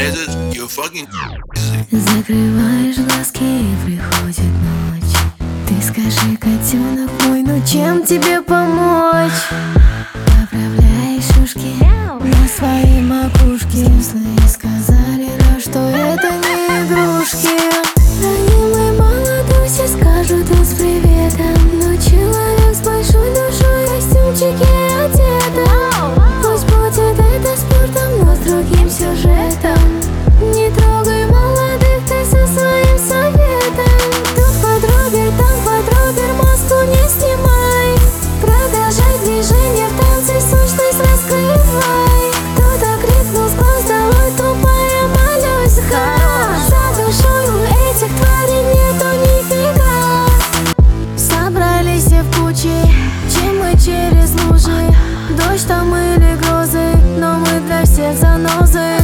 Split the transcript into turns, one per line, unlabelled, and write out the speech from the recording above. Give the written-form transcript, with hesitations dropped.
message, you're fucking
Закрываешь глазки и приходит ночь. Ты скажи, котенок мой, ну чем тебе помочь? Поправляешь ушки на своей макушке. Взрослые сказали, да, что это не игрушки. Ранимый молодой все скажут он с приветом, но человек с большой душой в костюмчике одетом. Пусть будет это спортом, но с другим сюжетом. Не трогай молодых ты со своим советом. Тут подробер, там подробер, маску не снимай. Продолжай движение в танце, сущность раскрывай. Кто-то крикнул с глаз долой, тупая моллюска. За душой у этих тварей нету нифига. Собрались все в кучи, чем мы через лужи. Дождь там или грозы, но мы для всех занозы.